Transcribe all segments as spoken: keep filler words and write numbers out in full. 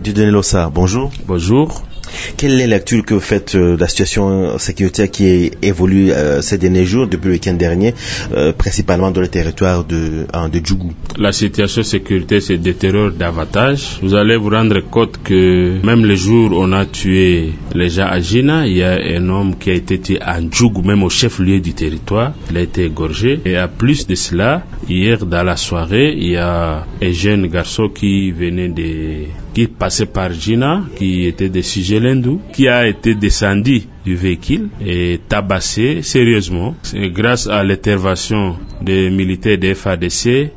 Dieudonné Lossa, bonjour. Bonjour. Quelle est la lecture que vous faites de la situation sécuritaire qui évolue euh, ces derniers jours, depuis le week-end dernier, euh, principalement dans le territoire de, euh, de Djougou? La situation sécuritaire se détériore davantage. Vous allez vous rendre compte que même le jour où on a tué les gens à Jina, il y a un homme qui a été tué à Djougou, même au chef-lieu du territoire. Il a été égorgé. Et à plus de cela, hier dans la soirée, il y a un jeune garçon qui venait de... qui passait par Jina, qui était de Sigelendou, qui a été descendu du véhicule et tabassé sérieusement. C'est grâce à l'intervention des militaires de F A D C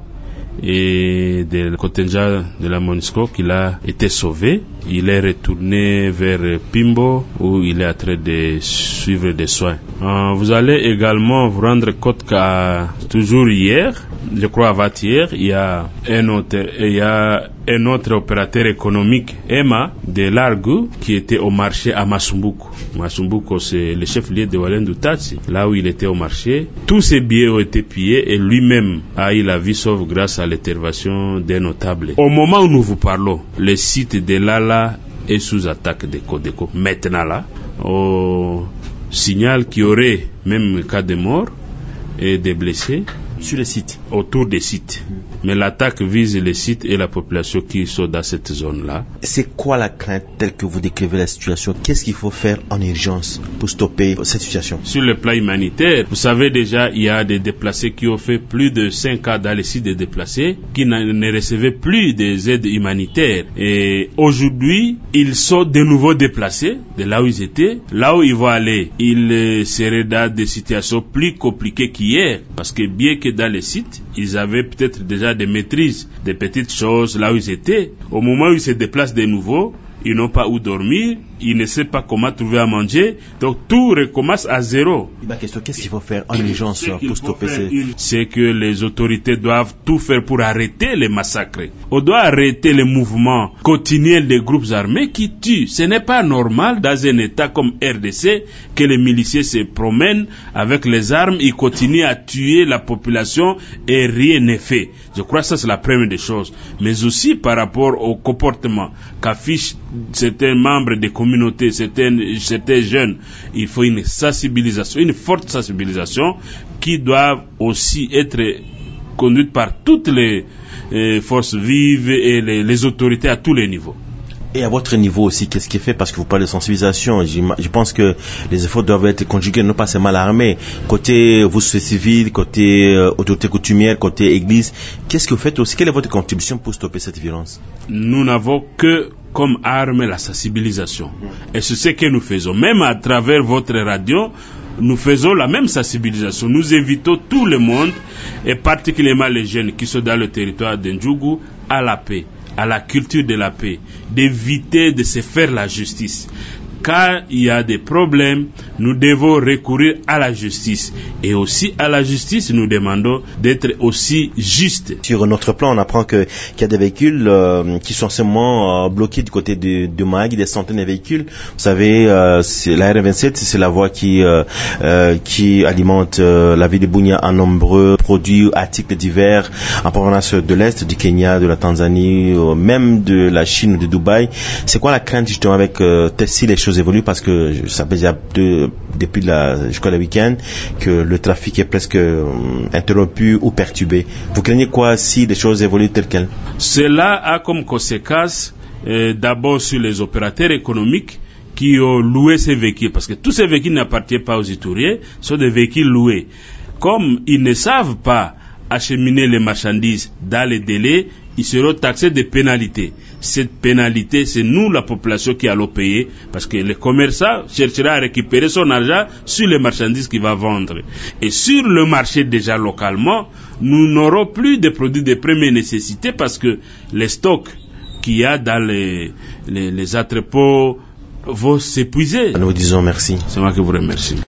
et des contingents de la MONUSCO qu'il a été sauvé. Il est retourné vers Pimbo où il est en train de suivre des soins. Euh, vous allez également vous rendre compte qu'à toujours hier, je crois avant-hier, il y a un autre, il y a un autre opérateur économique, Emma, de Largou, qui était au marché à Masumbuko. Masumbuko, c'est le chef-lieu de Walendu Tatsi, là où il était au marché. Tous ses billets ont été pillés et lui-même a eu la vie sauve grâce à l'intervention des notables. Au moment où nous vous parlons, le site de Lala est sous attaque de Codeco. Maintenant là, on signale qu'il y aurait même cas de mort et des blessés. Sur le site. Autour des sites. Mais l'attaque vise les sites et la population qui sont dans cette zone-là. C'est quoi la crainte telle que vous décrivez la situation? Qu'est-ce qu'il faut faire en urgence pour stopper cette situation? Sur le plan humanitaire, vous savez déjà, il y a des déplacés qui ont fait plus de cinq ans dans les sites des déplacés, qui ne recevaient plus des aides humanitaires. Et aujourd'hui, ils sont de nouveau déplacés de là où ils étaient. Là où ils vont aller, ils seraient dans des situations plus compliquées qu'hier. Parce que bien que dans les sites, ils avaient peut-être déjà des maîtrises, des petites choses là où ils étaient. Au moment où ils se déplacent de nouveau, ils n'ont pas où dormir, ils ne savent pas comment trouver à manger, donc tout recommence à zéro. Ma question, qu'est-ce qu'il faut faire en urgence pour stopper ces... C'est que les autorités doivent tout faire pour arrêter les massacres. On doit arrêter les mouvements continuels des groupes armés qui tuent. Ce n'est pas normal dans un état comme R D C que les miliciens se promènent avec les armes, ils continuent à tuer la population et rien n'est fait. Je crois que ça c'est la première des choses. Mais aussi par rapport au comportement qu'affichent certains membres des communautés, certains, certains jeunes, il faut une sensibilisation, une forte sensibilisation qui doit aussi être conduite par toutes les euh, forces vives et les, les autorités à tous les niveaux. Et à votre niveau aussi, qu'est-ce qui est fait? Parce que vous parlez de sensibilisation. Je pense que les efforts doivent être conjugués, non pas seulement l'armée. Côté vous, société civile, côté euh, autorité coutumière, côté église. Qu'est-ce que vous faites aussi? Quelle est votre contribution pour stopper cette violence? Nous n'avons que comme arme la sensibilisation. Et c'est ce que nous faisons. Même à travers votre radio, nous faisons la même sensibilisation. Nous invitons tout le monde, et particulièrement les jeunes qui sont dans le territoire de Djougou, à la paix, à la culture de la paix, d'éviter de se faire la justice. Quand il y a des problèmes, nous devons recourir à la justice. Et aussi à la justice, nous demandons d'être aussi justes. Sur notre plan, on apprend que, qu'il y a des véhicules euh, qui sont seulement euh, bloqués du côté de, de Mahagi, des centaines de véhicules. Vous savez, euh, c'est, la R vingt-sept, c'est la voie qui, euh, euh, qui alimente euh, la ville de Bunia en nombreux produits, articles divers en provenance de l'Est, du Kenya, de la Tanzanie, euh, même de la Chine ou de Dubaï. C'est quoi la crainte justement avec euh, si les choses évoluent, parce que ça fait déjà de, depuis la, jusqu'à le week-end que le trafic est presque euh, interrompu ou perturbé. Vous craignez quoi si les choses évoluent telles quelles? Cela a comme conséquence euh, d'abord sur les opérateurs économiques qui ont loué ces véhicules, parce que tous ces véhicules n'appartiennent pas aux Ituriens, ce sont des véhicules loués. Comme ils ne savent pas acheminer les marchandises dans les délais, ils seront taxés de pénalités. Cette pénalité, c'est nous, la population, qui allons payer, parce que le commerçant cherchera à récupérer son argent sur les marchandises qu'il va vendre. Et sur le marché déjà localement, nous n'aurons plus de produits de première nécessité, parce que les stocks qu'il y a dans les, les, les entrepôts vont s'épuiser. Nous vous disons merci. C'est moi qui vous remercie.